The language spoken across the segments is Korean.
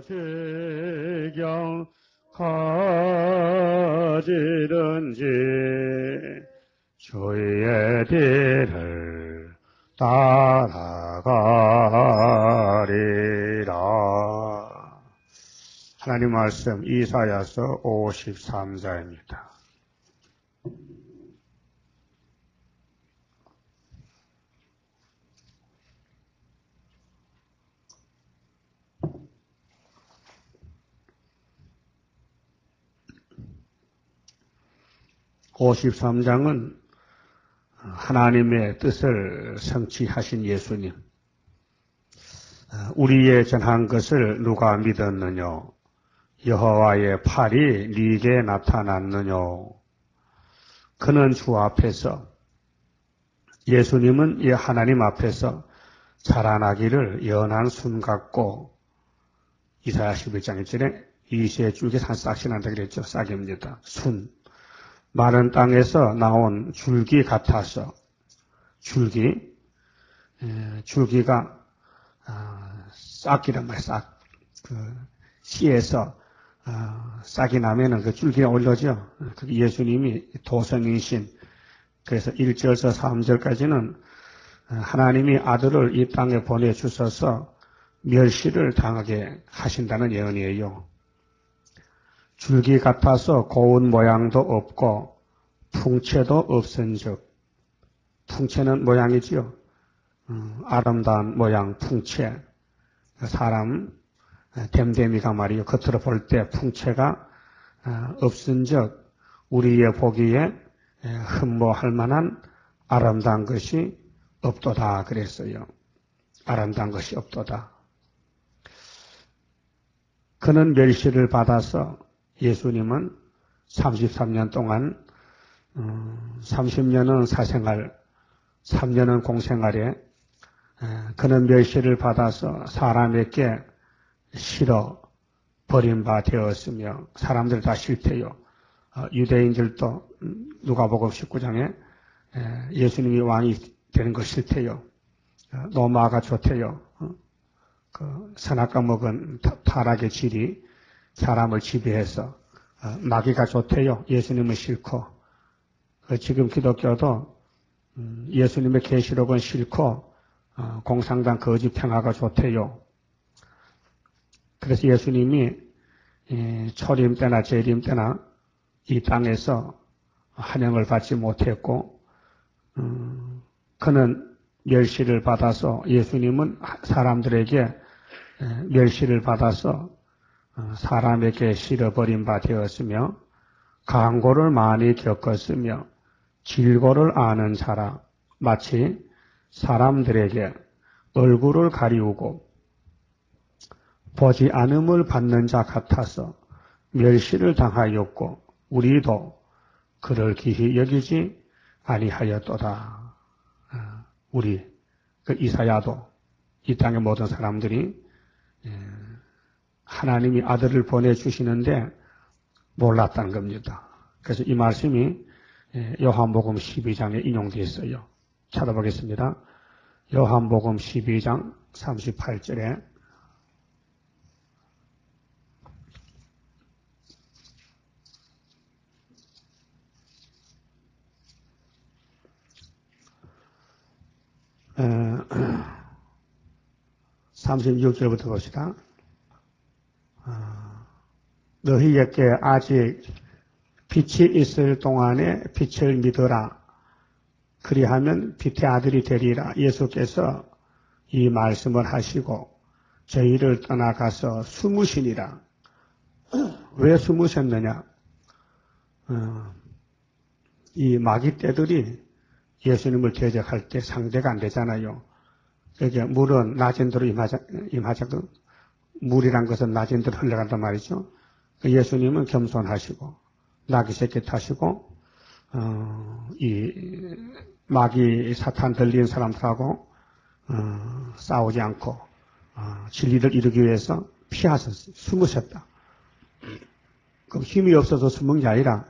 지경 가지든지 주의 뒤를 따라가리라. 하나님 말씀 이사야서 53장입니다. (53장은) 하나님의 뜻을 성취하신 예수님, 우리의 전한 것을 누가 믿었느냐? 여호와의 팔이 네게 나타났느냐? 그는 주 앞에서, 예수님은 이 하나님 앞에서 자라나기를 연한 순 같고, 이사야 11장 1절에 이시의 줄기 산 싹이 난다 그랬죠. 싹입니다. 순. 마른 땅에서 나온 줄기 같아서, 줄기가 싹이란 말이에요. 싹. 씨에서 싹이 나면은 그 줄기가 올라오죠. 예수님이 도성이신. 그래서 1절에서 3절까지는 하나님이 아들을 이 땅에 보내주셔서 멸시를 당하게 하신다는 예언이에요. 줄기 같아서 고운 모양도 없고 풍채도 없은즉, 풍채는 모양이지요. 아름다운 모양, 풍채. 사람 댐댐이가 말이요. 겉으로 볼 때 풍채가 없은즉 우리의 보기에 흠모할 만한 아름다운 것이 없도다 그랬어요. 아름다운 것이 없도다. 그는 멸시를 받아서 예수님은 33년 동안 30년은 사생활, 3년은 공생활에 그는 멸시를 받아서 사람에게 싫어 버림바 되었으며, 사람들 다 싫대요. 유대인들도 누가복음 19장에 예수님이 왕이 되는 거 싫대요. 노마가 좋대요. 그 선악과 먹은 타락의 질이 사람을 지배해서 마귀가 좋대요. 예수님은 싫고. 지금 기독교도 예수님의 계시록은 싫고 공산당 거짓 평화가 좋대요. 그래서 예수님이 초림 때나 재림 때나 이 땅에서 환영을 받지 못했고, 그는 멸시를 받아서, 예수님은 사람들에게 멸시를 받아서 사람에게 싫어버린 바 되었으며, 강고를 많이 겪었으며 질고를 아는 자라, 마치 사람들에게 얼굴을 가리우고 보지 않음을 받는 자 같아서 멸시를 당하였고, 우리도 그를 기히 여기지 아니하였도다. 우리, 이사야도, 이 땅의 모든 사람들이 하나님이 아들을 보내주시는데 몰랐다는 겁니다. 그래서 이 말씀이 요한복음 12장에 인용되어 있어요. 찾아보겠습니다. 요한복음 12장 38절에 에, 36절부터 봅시다. 너희에게 아직 빛이 있을 동안에 빛을 믿어라. 그리하면 빛의 아들이 되리라. 예수께서 이 말씀을 하시고 저희를 떠나가서 숨으시니라. 왜 숨으셨느냐? 이 마귀 떼들이 예수님을 대적할 때 상대가 안 되잖아요. 여기 물은 낮은 대로 임하자고, 물이란 것은 낮은 대로 흘러간단 말이죠. 예수님은 겸손하시고 나귀 새끼 타시고 이 마귀 사탄 들린 사람들하고 싸우지 않고 진리를 이루기 위해서 피하셨어요. 숨으셨다. 그럼 힘이 없어서 숨은 게 아니라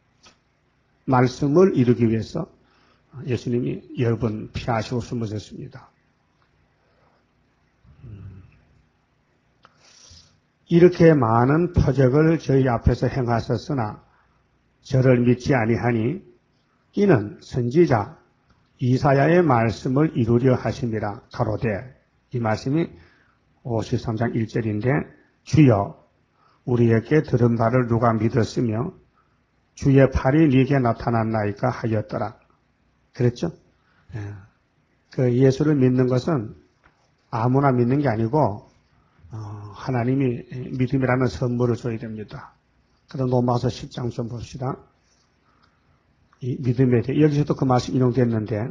말씀을 이루기 위해서 예수님이 여러 번 피하시고 숨으셨습니다. 이렇게 많은 표적을 저희 앞에서 행하셨으나 저를 믿지 아니하니 이는 선지자 이사야의 말씀을 이루려 하심이라 가로되, 이 말씀이 53장 1절인데 주여 우리에게 들은 바를 누가 믿었으며 주의 팔이 네게 나타났나이까 하였더라. 그랬죠? 그 예수를 믿는 것은 아무나 믿는 게 아니고 하나님이 믿음이라는 선물을 줘야 됩니다. 그럼 로마서 10장 좀 봅시다. 이 믿음에 대해 여기서도 그 말씀 인용됐는데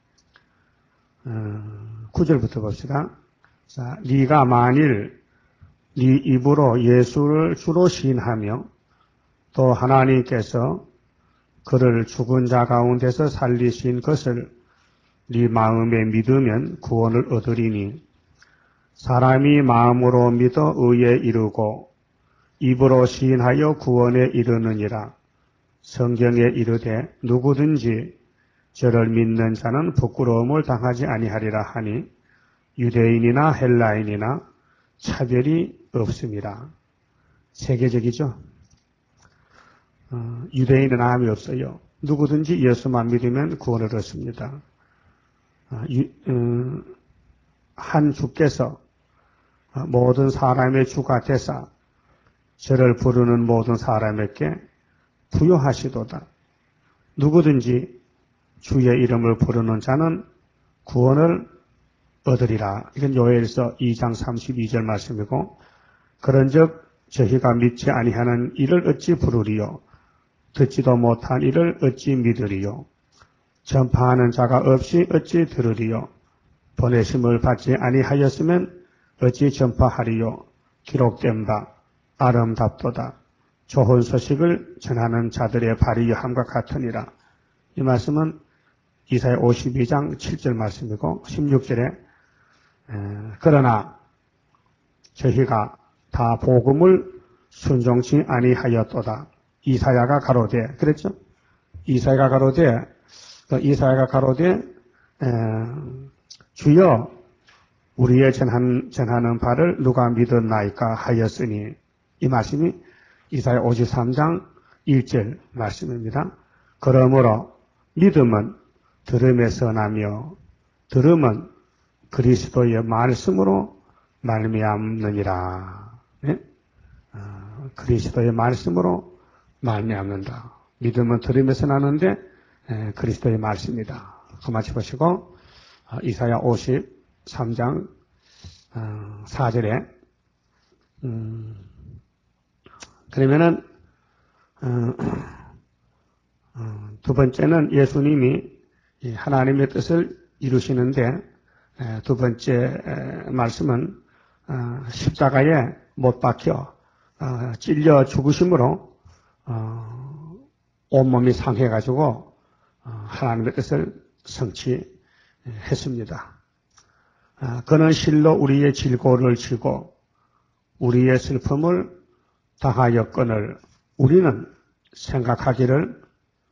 9절부터 봅시다. 자, 네가 만일 네 입으로 예수를 주로 시인하며 또 하나님께서 그를 죽은 자 가운데서 살리신 것을 네 마음에 믿으면 구원을 얻으리니 사람이 마음으로 믿어 의에 이르고 입으로 시인하여 구원에 이르느니라. 성경에 이르되 누구든지 저를 믿는 자는 부끄러움을 당하지 아니하리라 하니 유대인이나 헬라인이나 차별이 없습니다. 세계적이죠. 유대인은 아함이 없어요. 누구든지 예수만 믿으면 구원을 얻습니다. 한 주께서 모든 사람의 주가 되사 저를 부르는 모든 사람에게 부여하시도다. 누구든지 주의 이름을 부르는 자는 구원을 얻으리라. 이건 요엘서 2장 32절 말씀이고, 그런즉 저희가 믿지 아니하는 이를 어찌 부르리요? 듣지도 못한 이를 어찌 믿으리요? 전파하는 자가 없이 어찌 들으리요? 보내심을 받지 아니하였으면 어찌 전파하리요? 기록된 바 아름답도다. 좋은 소식을 전하는 자들의 발이 함과 같으니라. 이 말씀은 이사야 52장 7절 말씀이고 16절에 그러나 저희가 다 복음을 순종치 아니하였도다. 이사야가 가로되, 그랬죠? 이사야가 가로되 주여 우리의 전하는 바를 누가 믿었나이까 하였으니, 이 말씀이 이사야 53장 1절 말씀입니다. 그러므로 믿음은 들음에서 나며 들음은 그리스도의 말씀으로 말미암느니라. 네? 그리스도의 말씀으로 말미암는다. 믿음은 들음에서 나는데 그리스도의 말씀이다. 그 말씀 보시고 이사야 53장 4절에 그러면은 두 번째는 예수님이 하나님의 뜻을 이루시는데, 두 번째 말씀은 십자가에 못 박혀 찔려 죽으심으로 온몸이 상해가지고 하나님의 뜻을 성취했습니다. 그는 실로 우리의 질고를 지고 우리의 슬픔을 당하였거늘 우리는 생각하기를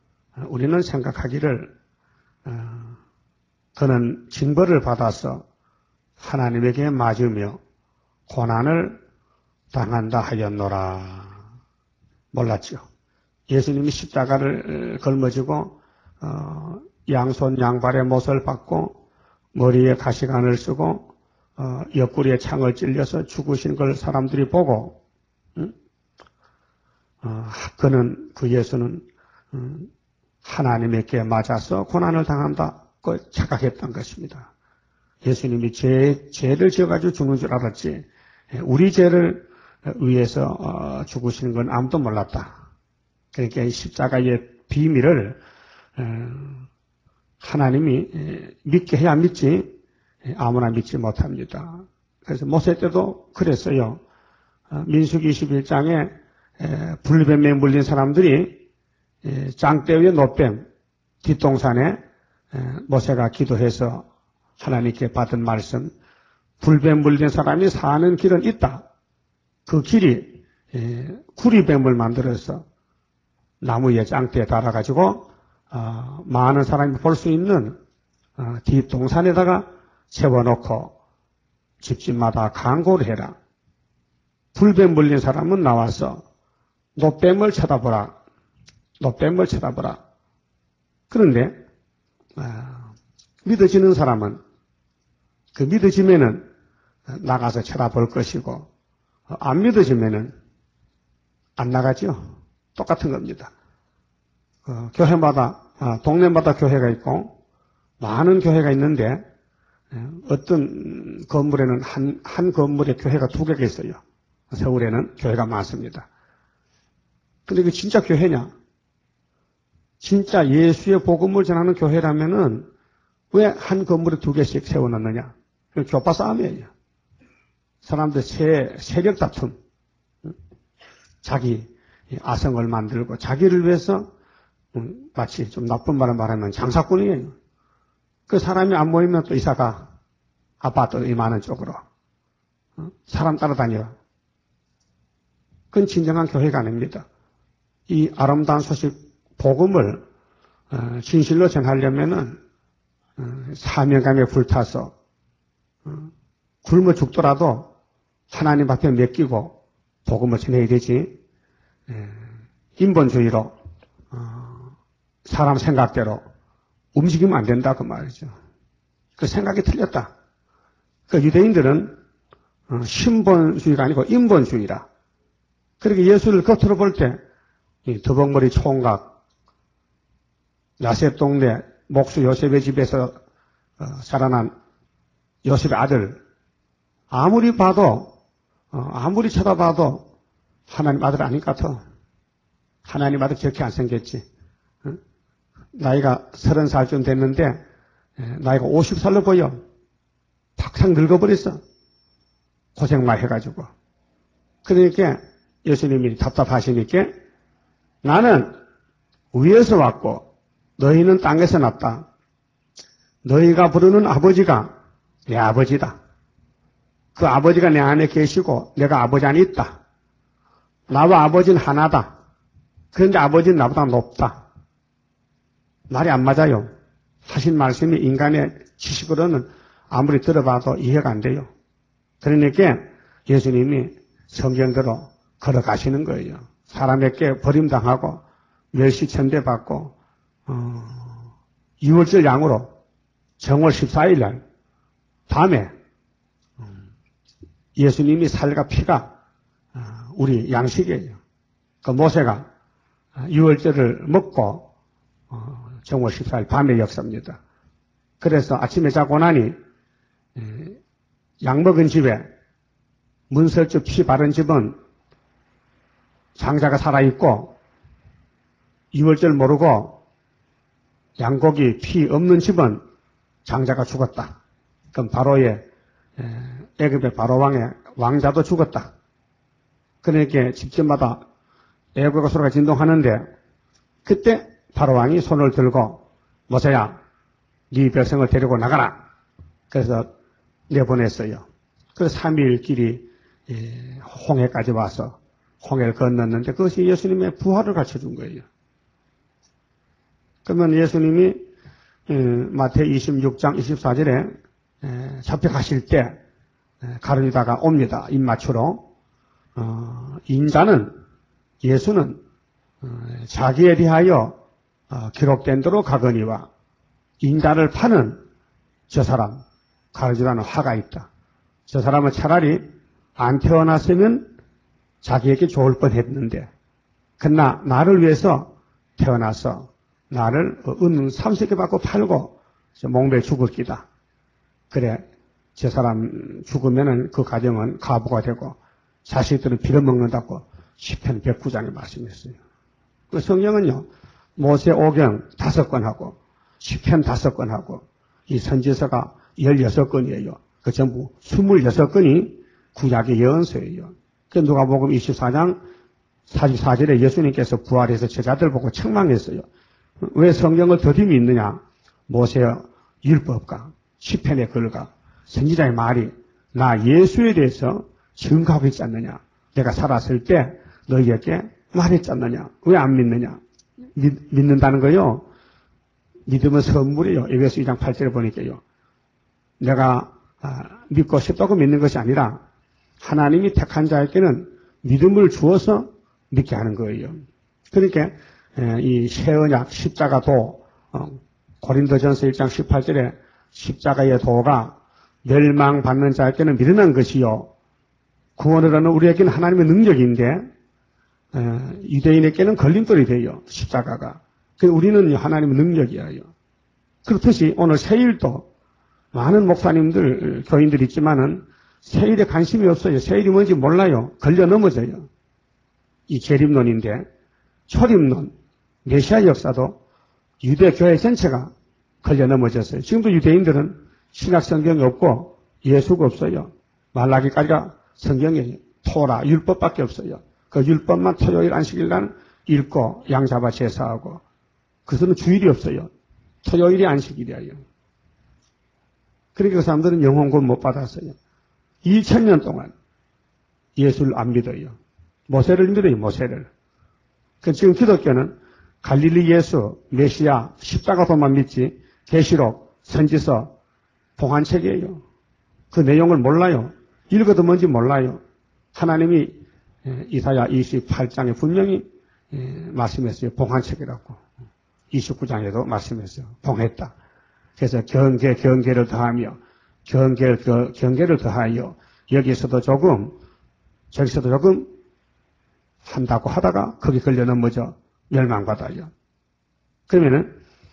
그는 징벌을 받아서 하나님에게 맞으며 고난을 당한다 하였노라. 몰랐죠. 예수님이 십자가를 걸머지고 양손 양발에 못을 박고 머리에 가시관을 쓰고 옆구리에 창을 찔려서 죽으신 걸 사람들이 보고 그 예수는 하나님에게 맞아서 고난을 당한다고 착각했던 것입니다. 예수님이 죄를 지어가지고 죽는 줄 알았지 우리 죄를 위해서 죽으시는 건 아무도 몰랐다. 그러니까 십자가의 비밀을 하나님이 믿게 해야 믿지 아무나 믿지 못합니다. 그래서 모세 때도 그랬어요. 민수기 21장에 불뱀에 물린 사람들이 짱대 위에 노뱀 뒷동산에 모세가 기도해서 하나님께 받은 말씀, 불뱀 물린 사람이 사는 길은 있다. 그 길이 구리뱀을 만들어서 나무에 짱대에 달아가지고 많은 사람이 볼 수 있는 뒷동산에다가 세워놓고 집집마다 강고를 해라. 불뱀 물린 사람은 나와서 노뱀을 쳐다보라. 노뱀을 쳐다보라. 그런데 믿어지는 사람은 그 믿어지면은 나가서 쳐다볼 것이고 안 믿어지면은 안 나가죠. 똑같은 겁니다. 교회마다 동네마다 교회가 있고 많은 교회가 있는데 어떤 건물에는 한 건물에 교회가 2개가 있어요. 서울에는 교회가 많습니다. 근데 이게 진짜 교회냐? 진짜 예수의 복음을 전하는 교회라면은 왜 한 건물에 2개씩 세워놨느냐? 교파 싸움이에요. 사람들 세력 다툼, 자기 아성을 만들고 자기를 위해서 마치 좀 나쁜 말을 말하면 장사꾼이에요. 그 사람이 안 모이면 또 이사가 아파트 이만한 쪽으로 사람 따라다녀. 그건 진정한 교회가 아닙니다. 이 아름다운 소식 복음을 진실로 전하려면은 사명감에 불타서 굶어 죽더라도 하나님 앞에 맡기고 복음을 전해야 되지. 인본주의로 사람 생각대로 움직이면 안 된다 그 말이죠. 그 생각이 틀렸다. 그 유대인들은 신본주의가 아니고 인본주의라. 그렇게 예수를 겉으로 볼 때 더벅머리 총각, 야셉 동네 목수 요셉의 집에서 자라난 요셉의 아들, 아무리 봐도 아무리 쳐다봐도 하나님 아들 아닌 것 같아. 하나님 아들 저렇게 안 생겼지. 나이가 30살쯤 됐는데 나이가 50살로 보여. 팍팍 늙어버렸어. 고생 많이 해가지고. 그러니까 예수님이 답답하시니까 나는 위에서 왔고 너희는 땅에서 났다. 너희가 부르는 아버지가 내 아버지다. 그 아버지가 내 안에 계시고 내가 아버지 안에 있다. 나와 아버지는 하나다. 그런데 아버지는 나보다 높다. 말이 안 맞아요. 하신 말씀이 인간의 지식으로는 아무리 들어봐도 이해가 안 돼요. 그러니까 예수님이 성경대로 걸어가시는 거예요. 사람에게 버림당하고 멸시천대받고 6월절 양으로 정월 14일 날 밤에 예수님이 살과 피가 우리 양식이에요. 그 모세가 6월절을 먹고 정월 14일 밤의 역사입니다. 그래서 아침에 자고 나니 약 먹은 집에 문설주 피 바른 집은 장자가 살아있고 2월절 모르고 양고기 피 없는 집은 장자가 죽었다. 그럼 바로의 애굽의 바로왕의 왕자도 죽었다. 그러니까 집집마다 애국가 소리가 진동하는데 그때 바로왕이 손을 들고 모세야 네 백성을 데리고 나가라. 그래서 내보냈어요. 그래서 3일 길이 홍해까지 와서 홍해를 건넜는데 그것이 예수님의 부활을 가르쳐준 거예요. 그러면 예수님이 마태복음 26장 24절에 잡혀가실 때 가르치다가 옵니다. 입맞추러. 인자는 예수는 자기에 대하여 기록된 대로 가거니와 인자를 파는 저 사람 가르치다는 화가 있다. 저 사람은 차라리 안 태어났으면 자기에게 좋을 뻔했는데 그러나 나를 위해서 태어나서 나를 은 30개 받고 팔고 몽벨 죽을 기다. 그래 저 사람 죽으면은 그 가정은 가부가 되고 자식들은 빌어먹는다고 시편 109장에 말씀했어요. 그 성경은요 모세 오경 5권하고 시편 5권하고 이 선지서가 16권이에요. 그 전부 26권이 구약의 예언서예요. 그 누가복음 24장 44절에 예수님께서 부활해서 제자들 보고 책망했어요. 왜 성경을 더디 믿느냐? 모세의 율법과 시편의 글과 선지자의 말이 나 예수에 대해서 증거하고 있지 않느냐? 내가 살았을 때 너희에게 말했지 않느냐? 왜 안 믿느냐? 믿는다는 거요. 믿음은 선물이에요. 에베소 2장 8절에 보니까요. 내가 믿고 싶다고 믿는 것이 아니라 하나님이 택한 자에게는 믿음을 주어서 믿게 하는 거예요. 그러니까 이 새언약 십자가도 고린도전서 1장 18절에 십자가의 도가 멸망받는 자에게는 미련한 것이요 구원을 하는 우리에게는 하나님의 능력인데 유대인에게는 걸림돌이 돼요. 십자가가. 그래서 우리는 하나님의 능력이에요. 그렇듯이 오늘 세일도 많은 목사님들, 교인들이 있지만은 세일에 관심이 없어요. 세일이 뭔지 몰라요. 걸려 넘어져요. 이 재림론인데 초림론, 메시아 역사도 유대교회 전체가 걸려 넘어졌어요. 지금도 유대인들은 신약 성경이 없고 예수가 없어요. 말라기까지가 성경에 토라, 율법밖에 없어요. 그 율법만 토요일 안식일 날 읽고 양 잡아 제사하고 그것은 주일이 없어요. 토요일이 안식일이에요. 그러니까 그 사람들은 영혼 구원 못 받았어요. 2000년 동안 예수를 안 믿어요. 모세를 믿어요. 모세를. 지금 기독교는 갈릴리 예수, 메시아, 십자가도만 믿지 계시록, 선지서, 봉안책이에요. 그 내용을 몰라요. 읽어도 뭔지 몰라요. 하나님이 이사야 28장에 분명히 말씀했어요. 봉안책이라고. 29장에도 말씀했어요. 봉했다. 그래서 경계를 더하며 경계를 더하여 여기서도 조금 저기서도 조금 한다고 하다가 거기 걸려 넘어져 멸망받아요. 그러면은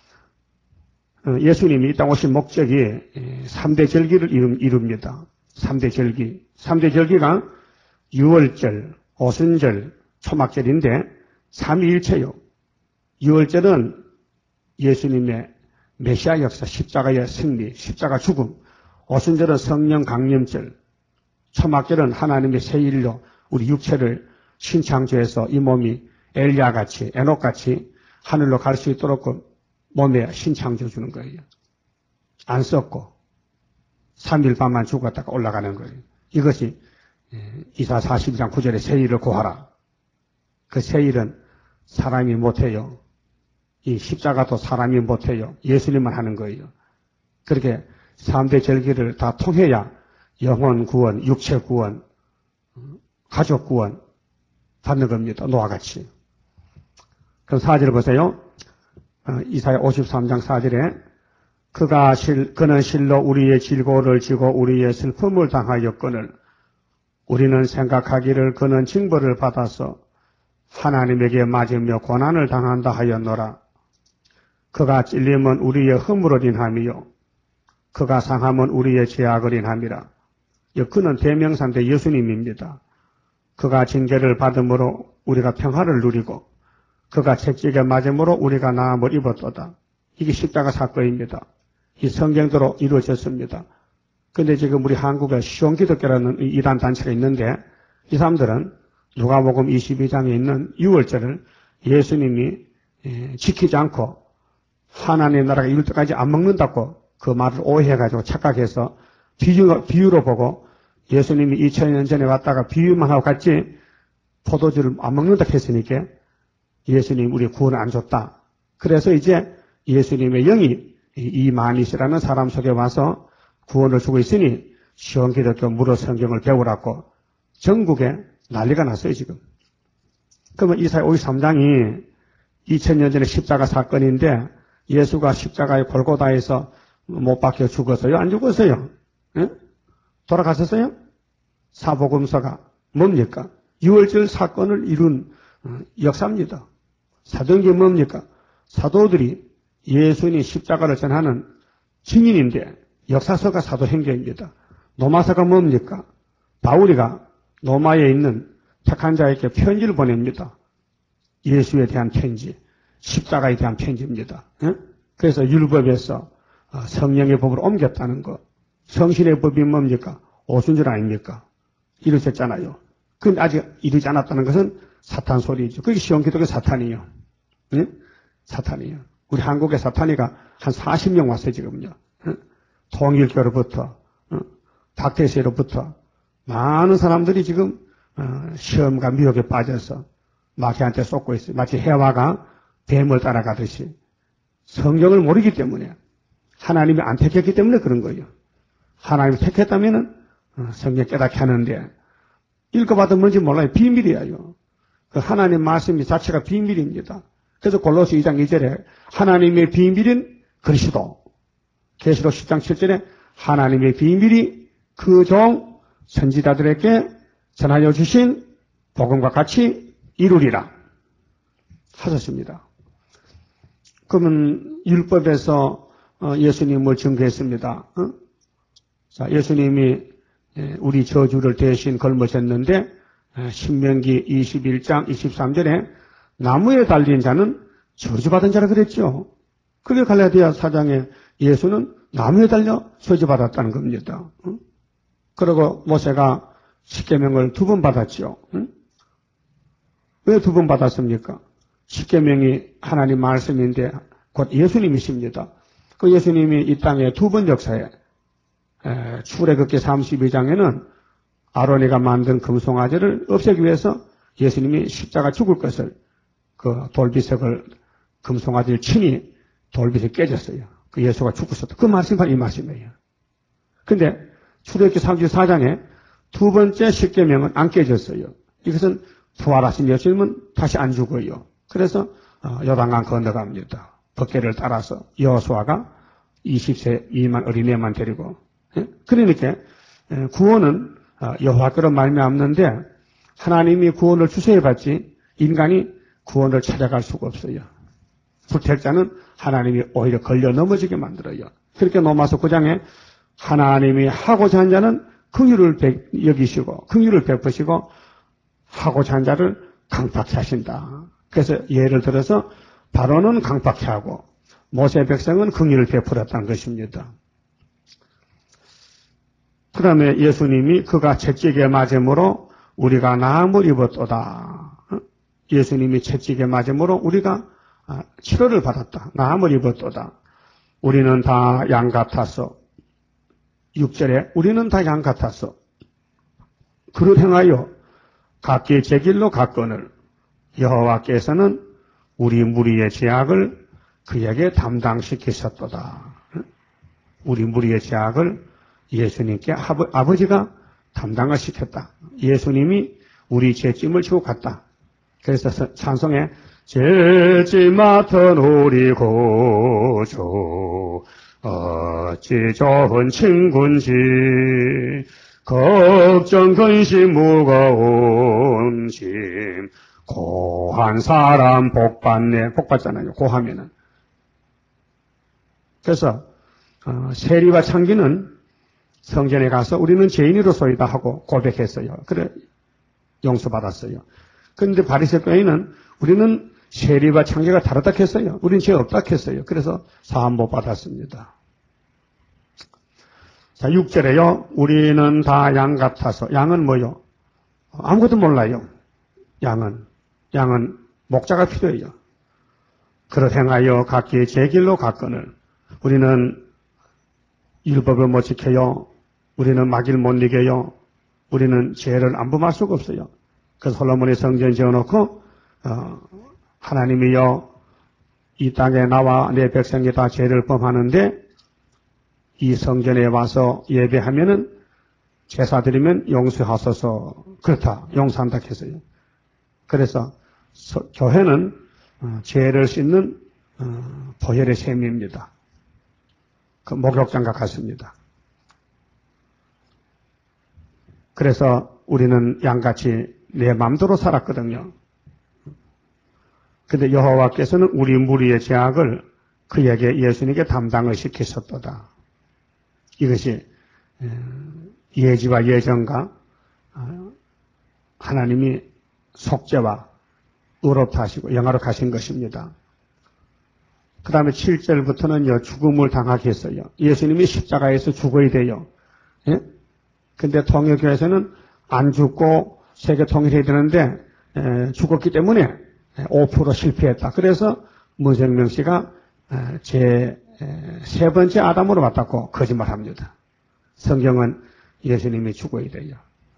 예수님이 이 땅 오신 목적이 3대 절기를 이룹니다. 3대 절기. 3대 절기가 유월절, 오순절, 초막절인데 삼위일체요. 유월절은 예수님의 메시아 역사, 십자가의 승리, 십자가 죽음. 오순절은 성령 강림절. 초막절은 하나님의 새일로 우리 육체를 신창조해서 이 몸이 엘리야같이, 에녹같이 하늘로 갈 수 있도록 몸에 신창조 주는 거예요. 안 썩고 3일 밤만 죽었다가 올라가는 거예요. 이것이 이사 42장 9절에 새일을 구하라. 그 새일은 사람이 못해요. 이 십자가도 사람이 못해요. 예수님만 하는 거예요. 그렇게 3대 절기를 다 통해야 영혼 구원, 육체 구원, 가족 구원 받는 겁니다. 노아와 같이. 그럼 4절 보세요. 이사야 53장 4절에 그는 실로 우리의 질고를 지고 우리의 슬픔을 당하였거늘 우리는 생각하기를 그는 징벌을 받아서 하나님에게 맞으며 고난을 당한다 하였노라. 그가 찔림은 우리의 허물을 인함이요 그가 상함은 우리의 죄악을 인함이라. 그는 대명사인데 예수님입니다. 그가 징계를 받음으로 우리가 평화를 누리고 그가 채찍에 맞음으로 우리가 나음을 입었도다. 이게 십자가 사건입니다. 이 성경대로 이루어졌습니다. 그런데 지금 우리 한국에 시온기독교라는 이단 단체가 있는데 이 사람들은 누가복음 22장에 있는 유월절을 예수님이 지키지 않고 하나님의 나라가 이룰 때까지 안 먹는다고 그 말을 오해해가지고 착각해서 비유로 보고 예수님이 2000년 전에 왔다가 비유만 하고 갔지 포도주를 안 먹는다 했으니까 예수님 우리 구원을 안 줬다. 그래서 이제 예수님의 영이 이만희씨라는 사람 속에 와서 구원을 주고 있으니 시온기독교 무료 성경을 배우라고 전국에 난리가 났어요 지금. 그러면 이사야 53장이 2000년 전에 십자가 사건인데 예수가 십자가의 골고다에서 못 박혀 죽었어요? 안 죽었어요? 예? 돌아가셨어요? 사복음서가 뭡니까? 유월절 사건을 이룬 역사입니다. 사도행전이 뭡니까? 사도들이 예수님 십자가를 전하는 증인인데 역사서가 사도행전입니다. 로마서가 뭡니까? 바울이가 로마에 있는 택한 자에게 편지를 보냅니다. 예수에 대한 편지, 십자가에 대한 편지입니다. 예? 그래서 율법에서 성령의 법으로 옮겼다는 것. 성신의 법이 뭡니까? 오순절 아닙니까? 이루어졌잖아요. 그런데 아직 이루지 않았다는 것은 사탄 소리죠. 그게 시온기독교 사탄이에요. 예? 사탄이에요. 우리 한국에 사탄이가 한 40명 왔어요, 지금요. 예? 통일교로부터, 박태세로부터 많은 사람들이 지금 시험과 미혹에 빠져서 마귀한테 쏟고 있어요. 마치 해와가 뱀을 따라가듯이. 성경을 모르기 때문에 하나님이 안 택했기 때문에 그런 거예요. 하나님이 택했다면은 성경 깨닫게 하는데 읽어봐도 뭔지 몰라요. 비밀이에요. 그 하나님 말씀이 자체가 비밀입니다. 그래서 골로새 2장 2절에 하나님의 비밀인 그리스도, 계시록 10장 7절에 하나님의 비밀이 그 종 선지자들에게 전하여 주신 복음과 같이 이루리라 하셨습니다. 그러면 율법에서 예수님을 증거했습니다. 자, 예수님이 우리 저주를 대신 걸머셨는데 신명기 21장 23절에 나무에 달린 자는 저주받은 자라 그랬죠. 그게 갈라디아 4장에 예수는 나무에 달려 저주받았다는 겁니다. 그리고 모세가 십계명을 2번 받았죠. 왜 2번 받았습니까? 십계명이 하나님 말씀인데 곧 예수님이십니다. 그 예수님이 이 땅에 2번 역사에 출애굽기 32장에는 아론이가 만든 금송아지를 없애기 위해서 예수님이 십자가 죽을 것을 그 돌비석을 금송아지를 치니 돌비석이 깨졌어요. 그 예수가 죽었었다. 그 말씀이 바로 이 말씀이에요. 근데 출애굽기 34장에 2번째 십계명은 안 깨졌어요. 이것은 부활하신 예수님은 다시 안 죽어요. 그래서 요단강 건너갑니다. 법궤를 따라서 여호수아가 20세 미만 어린애만 데리고. 그러니까 구원은 여호와께로 말미암는데 하나님이 구원을 주셔야받지 인간이 구원을 찾아갈 수가 없어요. 불택자는 하나님이 오히려 걸려 넘어지게 만들어요. 그렇게 로마서 9장에 하나님이 하고자 한 자는 긍휼을 여기시고 긍휼을 베푸시고 하고자 한 자를 강팍케 하신다. 그래서 예를 들어서 바로는 강팍케 하고 모세 백성은 긍휼을 베풀었다는 것입니다. 그 다음에 예수님이 그가 채찍에 맞음으로 우리가 나음을 입었도다. 예수님이 채찍에 맞음으로 우리가 치료를 받았다. 나음을 입었도다. 우리는 다 양 같아서 6절에 우리는 다 양 같아서 그를 행하여 각기 제 길로 갔거늘 여호와께서는 우리 무리의 죄악을 그에게 담당시키셨도다. 우리 무리의 죄악을 예수님께 아버지가 담당을 시켰다. 예수님이 우리 죄짐을 지고 갔다. 그래서 찬송에 죄짐 맡은 우리 구주 어찌 좋은 친구인지 걱정 근심 무거운 짐 고한 사람 복받네. 복받잖아요. 고하면은. 그래서 세리와 창기는 성전에 가서 우리는 죄인으로서이다 하고 고백했어요. 그래 용서받았어요. 그런데 바리새교인은 우리는 세리와 창기가 다르다 했어요. 우리는 죄 없다 했어요. 그래서 사함 못 받았습니다. 자, 6절에요. 우리는 다 양 같아서. 양은 뭐요? 아무것도 몰라요. 양은 목자가 필요해요. 그를 행하여 각기 제 길로 갔거늘 우리는 율법을 못 지켜요. 우리는 마귀를 못 이겨요. 우리는 죄를 안 범할 수가 없어요. 그래서 솔로몬이 성전 지어놓고 하나님이여 이 땅에 나와 내 백성이 다 죄를 범하는데 이 성전에 와서 예배하면은 제사 드리면 용서하소서. 그렇다. 용서한다 했어요. 그래서 교회는 죄를 씻는 보혈의 셈입니다. 그 목욕장과 같습니다. 그래서 우리는 양같이 내 맘대로 살았거든요. 근데 여호와께서는 우리 무리의 죄악을 그에게 예수님께 담당을 시키셨도다. 이것이 예지와 예정과 하나님이 속죄와 의롭다 하시고 영화로 하신 것입니다. 그 다음에 7절부터는요, 죽음을 당하게 했어요. 예수님이 십자가에서 죽어야 돼요. 예? 근데 통일교에서는 안 죽고 세계 통일해야 되는데, 죽었기 때문에 5% 실패했다. 그래서 문생명 씨가 제 세 번째 아담으로 맞다고 거짓말 합니다. 성경은 예수님이 죽어야 돼요.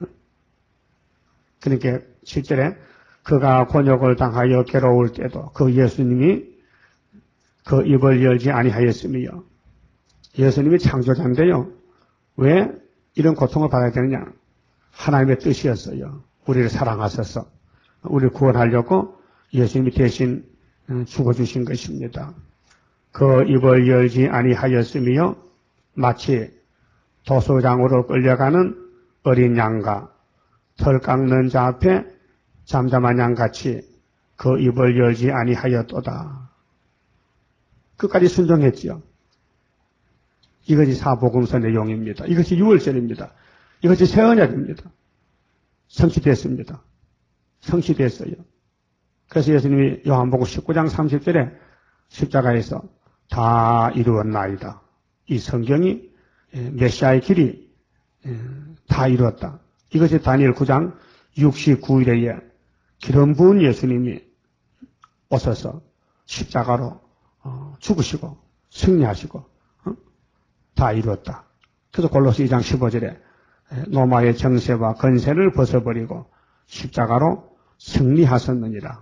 그러니까 7절에 그가 곤욕을 당하여 괴로울 때도 그 예수님이 그 입을 열지 아니하였으며 예수님이 창조자인데요. 왜 이런 고통을 받아야 되느냐? 하나님의 뜻이었어요. 우리를 사랑하셔서 우리를 구원하려고 예수님이 대신 죽어주신 것입니다. 그 입을 열지 아니하였으며 마치 도소장으로 끌려가는 어린 양과 털 깎는 자 앞에 잠잠한 양같이 그 입을 열지 아니하였도다. 끝까지 순종했지요. 이것이 사복음서 내용입니다. 이것이 6월절입니다. 이것이 새 언약입니다. 성취됐습니다. 성취됐어요. 그래서 예수님이 요한복음 19장 30절에 십자가에서 다 이루었나이다. 이 성경이 메시아의 길이 다 이루었다. 이것이 다니엘 9장 69일에 기름 부은 예수님이 오셔서 십자가로 죽으시고 승리하시고 다 이루었다. 그래서 골로새 2장 15절에 로마의 정세와 건세를 벗어버리고 십자가로 승리하셨느니라.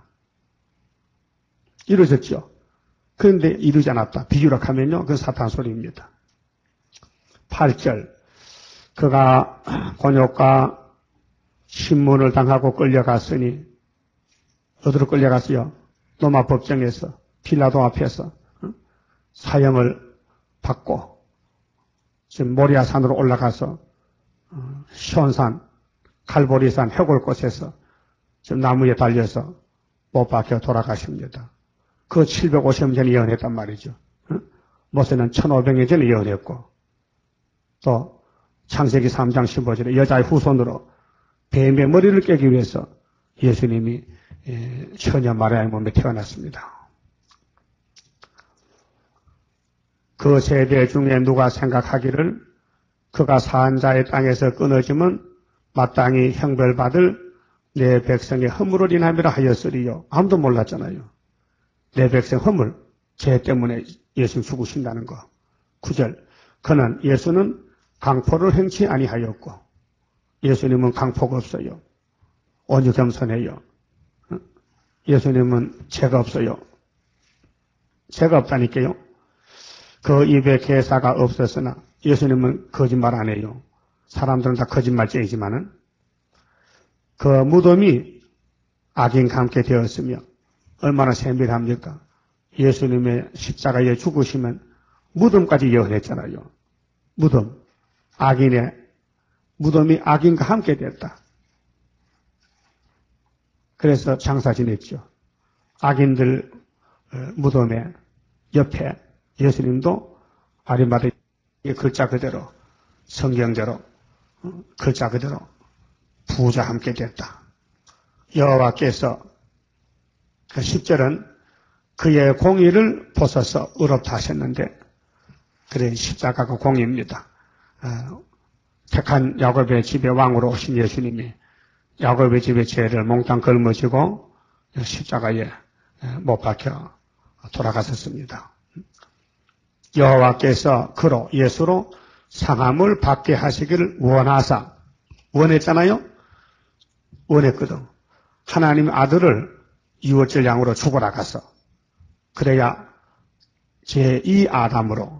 이루어졌죠. 그런데 이루지 않았다. 비유로 하면요. 그 사탄 소리입니다. 8절. 그가 곤욕과 신문을 당하고 끌려갔으니 어디로 끌려갔어요? 로마 법정에서 필라도 앞에서 사형을 받고 지금 모리아산으로 올라가서 시온산, 칼보리산 해골 곳에서 지금 나무에 달려서 못 박혀 돌아가십니다. 그 750년 전에 예언했단 말이죠. 모세는 1500년 전에 예언했고 또 창세기 3장 15절에 여자의 후손으로 뱀의 머리를 깨기 위해서 예수님이 처녀 마리아의 몸에 태어났습니다. 그 세대 중에 누가 생각하기를 그가 산 자의 땅에서 끊어지면 마땅히 형벌받을 내 백성의 허물을 인함이라 하였으리요. 아무도 몰랐잖아요. 내 백성 허물, 죄 때문에 예수님 죽으신다는 거. 9절. 그는 예수는 강포를 행치 아니하였고 예수님은 강포가 없어요. 온유 겸손해요. 예수님은 죄가 없어요. 죄가 없다니까요. 그 입에 개사가 없었으나 예수님은 거짓말 안 해요. 사람들은 다 거짓말쟁이지만은 그 무덤이 악인과 함께 되었으며 얼마나 세밀합니까? 예수님의 십자가에 죽으시면 무덤까지 예언했잖아요. 무덤, 악인의 무덤이 악인과 함께 됐다. 그래서 장사 지냈죠. 악인들 무덤의 옆에 예수님도 아리마다의 글자 그대로 성경대로 글자 그대로 부자와 함께 됐다. 여호와께서 그 10절은 그의 공의를 보셔서 의롭다 하셨는데 그래 십자가가 공의입니다. 택한 야곱의 집에 왕으로 오신 예수님이 야곱의 집의 죄를 몽땅 걸머지고 십자가에 못 박혀 돌아가셨습니다. 여호와께서 그로 예수로 상함을 받게 하시기를 원하사 원했잖아요. 원했거든. 하나님의 아들을 유월절 양으로 죽어라 가서 그래야 제2아담으로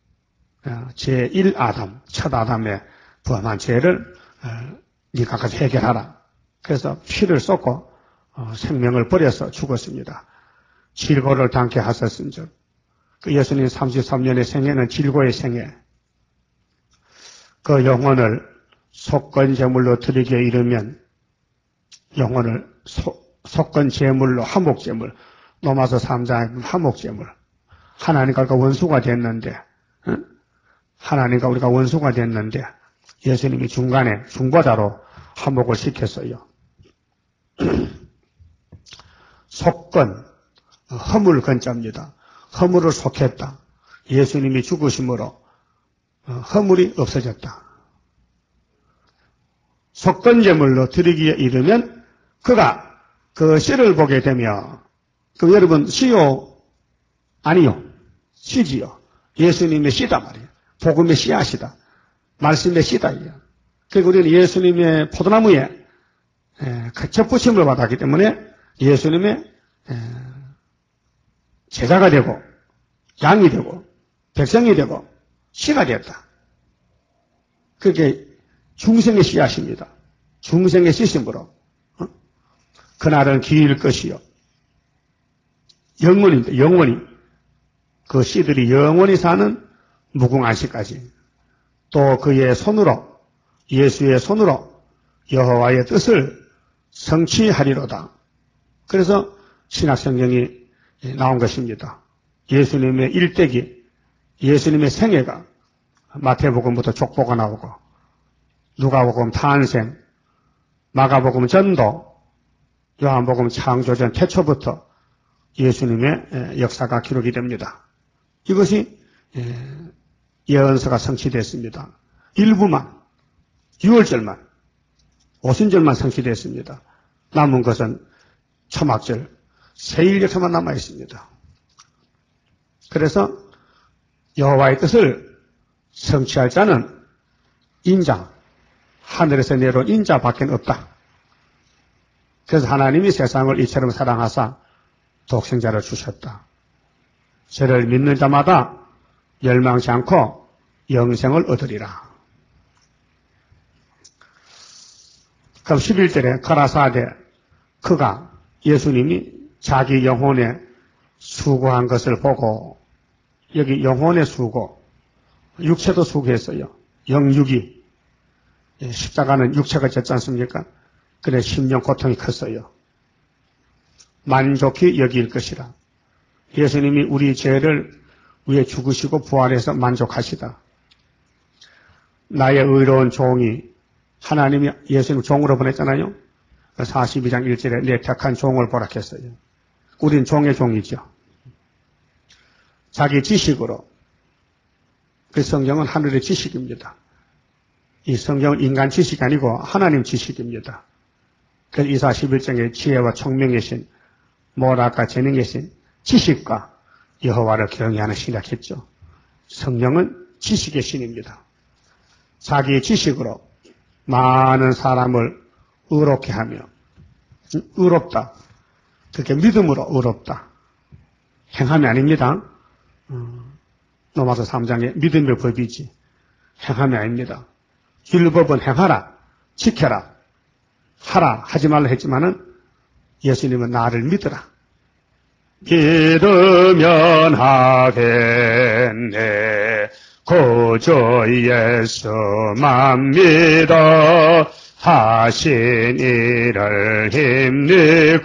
제1아담 첫 아담의 부함한 죄를 네가 가서 해결하라. 그래서 피를 쏟고 생명을 버려서 죽었습니다. 질고를 당케 하셨은즉 그 예수님 33년의 생애는 질고의 생애. 그 영혼을 속건 제물로 드리기에 이르면 영혼을 속건 제물로 화목 제물, 로마서 3장에 화목 제물. 하나님과 우리가 원수가 됐는데, 하나님과 우리가 원수가 됐는데 예수님이 중간에 중보자로 화목을 시켰어요. 속건, 허물 건자입니다. 허물을 속했다. 예수님이 죽으심으로 허물이 없어졌다. 속건제물로 드리기에 이르면 그가 그 씨를 보게 되며 그 여러분 씨요? 아니요. 씨지요. 예수님의 씨다 말이에요. 복음의 씨앗이다. 말씀의 씨다. 그리고 우리는 예수님의 포도나무에 그 접붙임을 받았기 때문에 예수님의 제자가 되고 양이 되고 백성이 되고 씨가 되었다. 그게 중생의 씨앗입니다. 중생의 시심으로 그날은 기일 것이요. 영원입니다. 영원히. 그 씨들이 영원히 사는 무궁안식까지. 또 그의 손으로, 예수의 손으로 여호와의 뜻을 성취하리로다. 그래서 신약성경이 나온 것입니다. 예수님의 일대기, 예수님의 생애가 마태복음부터 족보가 나오고, 누가복음 탄생, 마가복음 전도, 요한복음 창조전 태초부터 예수님의 역사가 기록이 됩니다. 이것이 예언서가 성취됐습니다. 일부만, 6월절만, 오순절만 성취됐습니다. 남은 것은 초막절, 세일 역사만 남아 있습니다. 그래서 여호와의 뜻을 성취할 자는 인자, 하늘에서 내려온 인자밖에 없다. 그래서 하나님이 세상을 이처럼 사랑하사 독생자를 주셨다. 저를 믿는 자마다 멸망치 않고 영생을 얻으리라. 그럼 11절에 가라사대 그가 예수님이 자기 영혼에 수고한 것을 보고, 여기 영혼의 수고, 육체도 수고했어요. 영육이. 십자가는 육체가 졌지 않습니까? 그래 심령 고통이 컸어요. 만족히 여길 것이라. 예수님이 우리 죄를 위해 죽으시고 부활해서 만족하시다. 나의 의로운 종이, 하나님이 예수님 종으로 보냈잖아요. 42장 1절에 내 택한 종을 보라 했어요. 우린 종의 종이죠. 자기 지식으로. 그 성경은 하늘의 지식입니다. 이 성경은 인간 지식이 아니고 하나님 지식입니다. 그래서 이사 11장에 지혜와 총명이신, 모락과 재능이신 지식과 여호와를 경외하는 신이라 했죠. 성령은 지식의 신입니다. 자기 지식으로 많은 사람을 의롭게 하며, 의롭다. 그렇게 믿음으로 의롭다. 행함이 아닙니다. 로마서 3장에 믿음의 법이지 행함이 아닙니다. 율법은 행하라, 지켜라, 하라, 하지 말라 했지만은 예수님은 나를 믿으라. 믿으면 하겠네. 구주 예수만 믿어 하신 일을 힘입고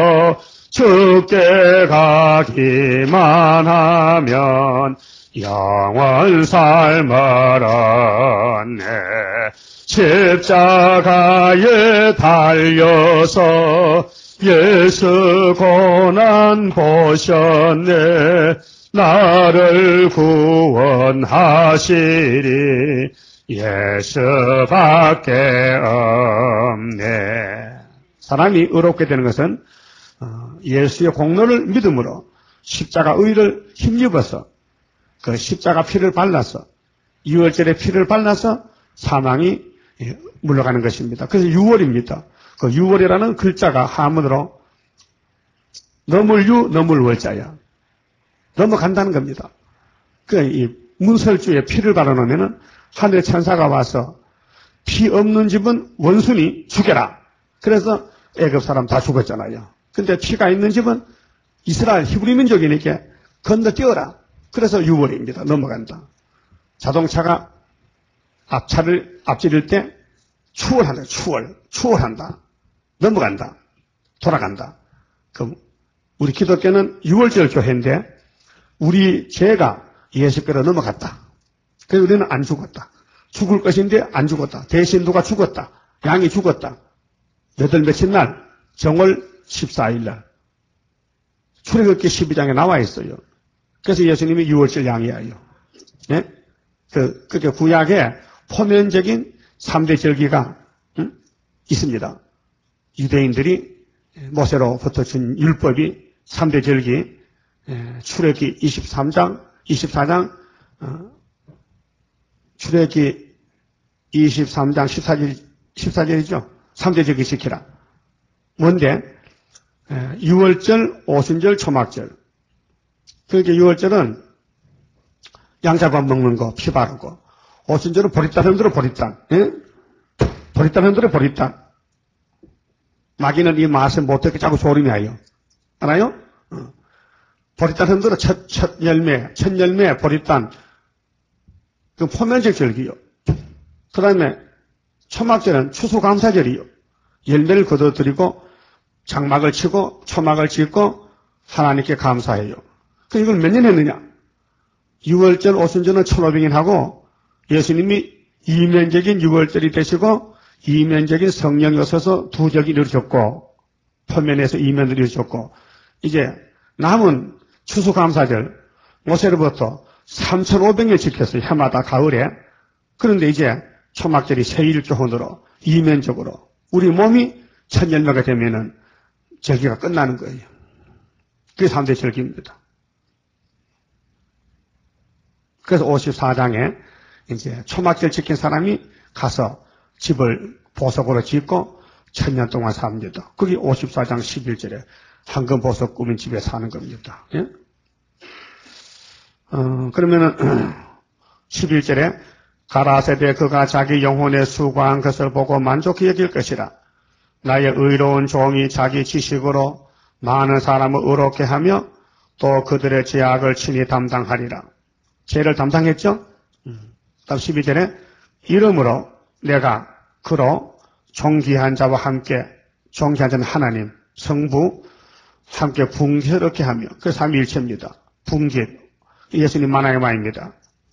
죽게 가기만 하면 영원 삶을 얻네. 십자가에 달려서 예수 고난 보셨네. 나를 구원하시리 예수밖에 없네. 사람이 의롭게 되는 것은 예수의 공로를 믿음으로 십자가 의를 힘입어서 그 십자가 피를 발라서 6월절에 피를 발라서 사망이 물러가는 것입니다. 그래서 6월입니다. 그 6월이라는 글자가 한문으로 넘을 월자야. 넘어간다는 겁니다. 이 문설주에 피를 발라놓으면 하늘의 천사가 와서 피 없는 집은 원순이 죽여라. 그래서 애굽 사람 다 죽었잖아요. 근데 피가 있는 집은 이스라엘 히브리 민족이니까 건너뛰어라. 그래서 6월입니다. 넘어간다. 자동차가 앞지를 때 추월한다. 추월한다. 넘어간다. 돌아간다. 그럼 우리 기독교는 6월절 교회인데 우리 죄가 예수께로 넘어갔다. 그래서 우리는 안 죽었다. 죽을 것인데 안 죽었다. 대신 누가 죽었다. 양이 죽었다. 며칠 날 정월 14일 날 출애굽기 12장에 나와 있어요. 그래서 예수님이 6월절 양이에요. 네? 그게 구약에 포면적인 3대 절기가 있습니다. 유대인들이 모세로부터 준 율법이 3대 절기, 출애굽기 24장, 출애굽기 23장 14절이죠. 3대 절기 지키라. 뭔데? 6월절, 오순절, 초막절. 그러니까 6월절은 양 잡아 먹는 거, 피 바르고. 오순절은 보리단 흔들어 보리단. 예? 보리단 흔들어 보리단. 마귀는 이 맛을 못 듣게 자꾸 소리내요. 알아요? 보리단 흔들어 첫 열매 보리단, 그 포면적 절기요. 그 다음에 초막절은 추수감사절이요. 열매를 거둬들이고 장막을 치고 초막을 짓고 하나님께 감사해요. 그 이걸 몇 년 했느냐? 6월절 오순절은 1500년 하고 예수님이 이면적인 6월절이 되시고 이면적인 성령이 오셔서 두 절기 이루어졌고 표면에서 이면을 이루어졌고 이제 남은 추수감사절 모세로부터 3500년 지켰어요. 해마다 가을에. 그런데 이제 초막절이 세일교훈으로 이면적으로 우리 몸이 첫 열매가 되면은 절기가 끝나는 거예요. 그게 3대 절기입니다. 그래서 54장에 이제 초막절 지킨 사람이 가서 집을 보석으로 짓고 1000년 동안 삽니다. 그게 54장 11절에 황금 보석 꾸민 집에 사는 겁니다. 예? 그러면은 11절에 가라사대 그가 자기 영혼에 수고한 것을 보고 만족히 여길 것이라. 나의 의로운 종이 자기 지식으로 많은 사람을 의롭게 하며 또 그들의 죄악을 친히 담당하리라. 죄를 담당했죠? 다음 12절에 이름으로 내가 그로 존귀한 자와 함께, 존귀한 자는 하나님, 성부 함께 붕괴롭게 하며, 그 삼위일체입니다. 붕괴, 예수님 만왕의 마입니다.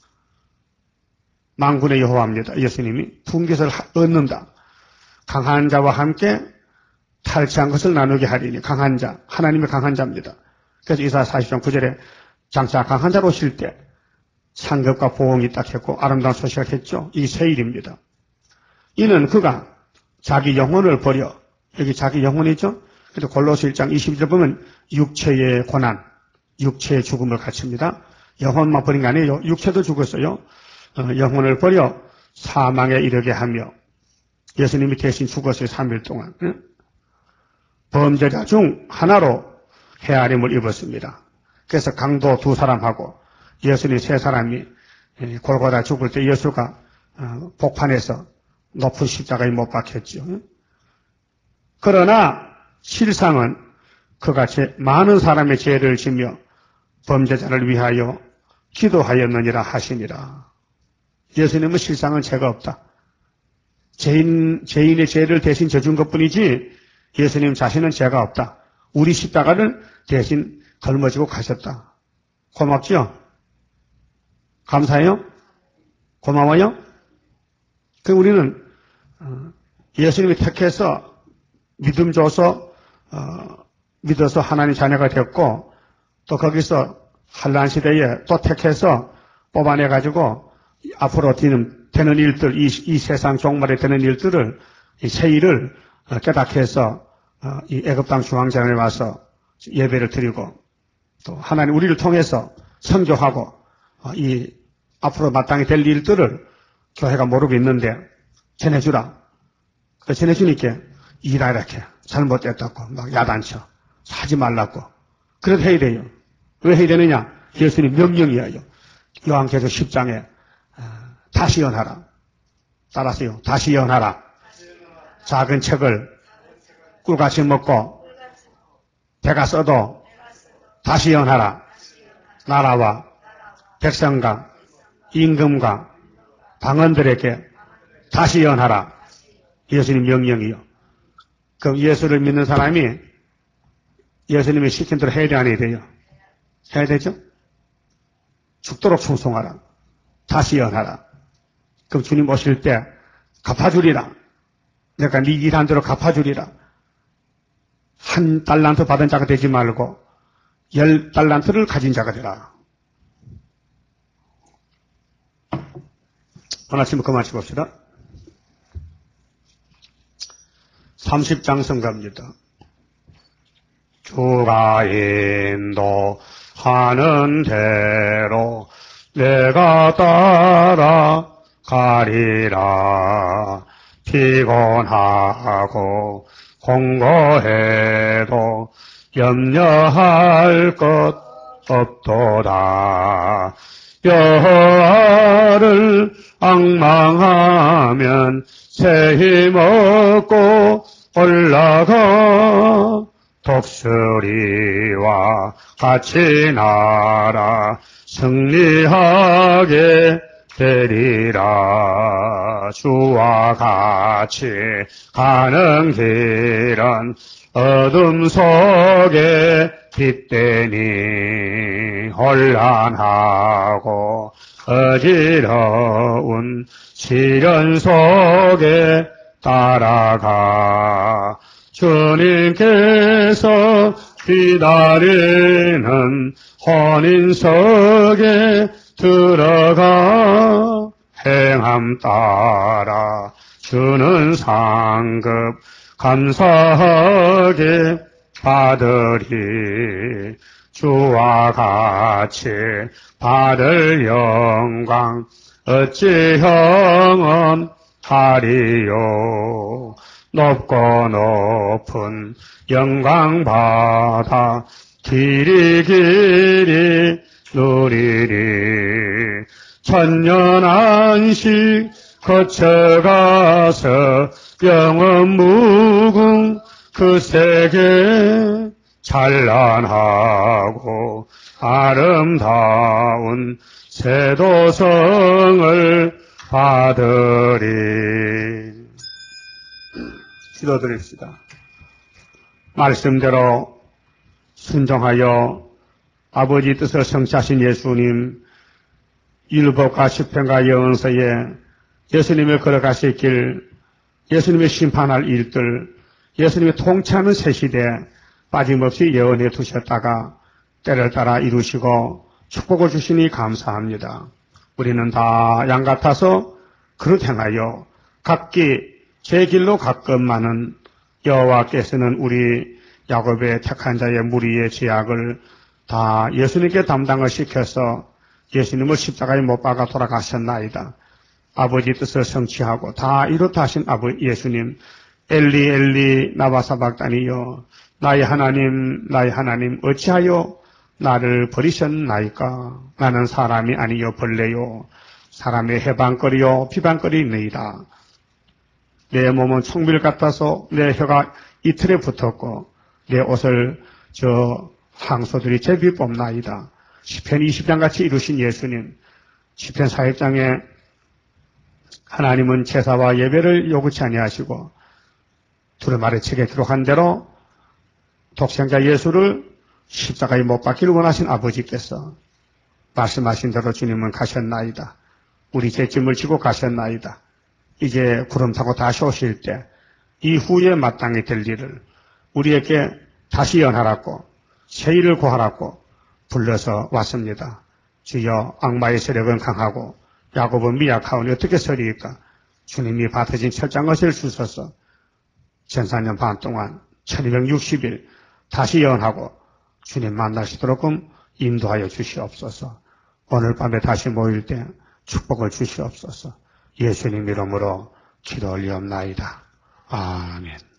만군의 여호와입니다. 예수님이 붕괴를 얻는다. 강한 자와 함께 탈취한 것을 나누게 하리니, 강한 자, 하나님의 강한 자입니다. 그래서 이사야 40장 9절에 장차 강한 자로 오실 때 상급과 보응이 딱 했고 아름다운 소식을 했죠. 이 세일입니다. 이는 그가 자기 영혼을 버려, 여기 자기 영혼이죠. 그래서 골로새 1장 22절 보면 육체의 고난, 육체의 죽음을 갖춥니다. 영혼만 버린 게 아니에요. 육체도 죽었어요. 영혼을 버려 사망에 이르게 하며 예수님이 대신 죽었어요. 3일 동안. 범죄자 중 하나로 헤아림을 입었습니다. 그래서 강도 2사람하고 예수님 3사람이 골고다 죽을 때 예수가 복판에서 높은 십자가에 못 박혔죠. 그러나 실상은 그가 많은 사람의 죄를 지며 범죄자를 위하여 기도하였느니라 하시니라. 예수님은 실상은 죄가 없다. 죄인의 죄를 대신 져준 것뿐이지 예수님 자신은 죄가 없다. 우리 십자가를 대신 걸머지고 가셨다. 고맙죠? 감사해요? 고마워요? 그 우리는 예수님이 택해서 믿음 줘서 믿어서 하나님 자녀가 됐고 또 거기서 환난 시대에 또 택해서 뽑아내가지고 앞으로 되는 일들, 이 세상 종말에 되는 일들을, 이 세일을 깨닫게 해서 이 애굽 땅 중앙장에 와서 예배를 드리고 또 하나님 우리를 통해서 선교하고 이 앞으로 마땅히 될 일들을 교회가 모르고 있는데 전해주라. 전해주니까 일하 이렇게 잘못됐다고 막 야단쳐. 하지 말라고. 그래도 해야 돼요. 왜 해야 되느냐? 예수님 명령이에요. 요한계시록 10장에 다시 연하라. 따라하세요. 다시 연하라. 작은 책을 꿀같이 먹고 배가 써도 다시 연하라. 나라와 백성과 임금과 방언들에게 다시 연하라. 예수님 명령이요. 그럼 예수를 믿는 사람이 예수님이 시킨 대로 해야 돼, 안 해야 돼요? 해야 되죠? 죽도록 충성하라. 다시 연하라. 그럼 주님 오실 때 갚아주리라. 내가 네 일한 대로 갚아주리라. 1달란트 받은 자가 되지 말고 10달란트를 가진 자가 되라. 오늘 아침에 그만 봅시다. 30장 성가입니다. 주가 인도하는 대로 내가 따라가리라. 피곤하고 공고해도 염려할 것 없도다. 여호와를 앙망하면 새 힘 얻고 올라가 독수리와 같이 날아 승리하게 되리라. 주와 같이 가는 길은 어둠 속에 빛되니 혼란하고 어지러운 시련 속에 따라가 주님께서 기다리는 혼인석에 들어가 행함 따라 주는 상급 감사하게 받으리. 주와 같이 받을 영광 어찌 형언하리요. 높고 높은 영광 받아 길이 누리리. 천년 안식 거쳐가서 영원 무궁 그 세계 찬란하고 아름다운 세도성을 받으리. 기도드립시다. 말씀대로 순종하여 아버지 뜻을 성취하신 예수님, 율법과 시편과 예언서에 예수님의 걸어가실 길, 예수님의 심판할 일들, 예수님의 통치하는 새 시대 빠짐없이 예언해 두셨다가 때를 따라 이루시고 축복을 주시니 감사합니다. 우리는 다 양 같아서 그릇 행하여 각기 제 길로 가끔만은 여호와께서는 우리 야곱의 택한 자의 무리의 죄악을 다 예수님께 담당을 시켜서 예수님을 십자가에 못 박아 돌아가셨나이다. 아버지 뜻을 성취하고 다 이렇다 하신 아버지 예수님, 엘리 엘리 나바사박다니여, 나의 하나님 어찌하여 나를 버리셨나이까. 나는 사람이 아니요 벌레요, 사람의 해방거리요 비방거리이니이다. 내 몸은 총빌 같아서 내 혀가 이틀에 붙었고 내 옷을 저 항소들이 제비 뽑나이다. 시편 20장 같이 이루신 예수님, 시편 40장에 하나님은 제사와 예배를 요구치 아니하시고 두루마리 책에 기록한 대로 독생자 예수를 십자가에 못 박기를 원하신 아버지께서 말씀하신 대로 주님은 가셨나이다. 우리 죄짐을 지고 가셨나이다. 이제 구름 타고 다시 오실 때 이후에 마땅히 될 일을 우리에게 다시 연하라고 새 일을 구하라고 불러서 왔습니다. 주여, 악마의 세력은 강하고 야곱은 미약하오니 어떻게 서리일까. 주님이 받으신 철장것을 주셔서 14년 반 동안 1260일 다시 예언하고 주님 만나시도록끔 인도하여 주시옵소서. 오늘 밤에 다시 모일 때 축복을 주시옵소서. 예수님 이름으로 기도 올리옵나이다. 아멘.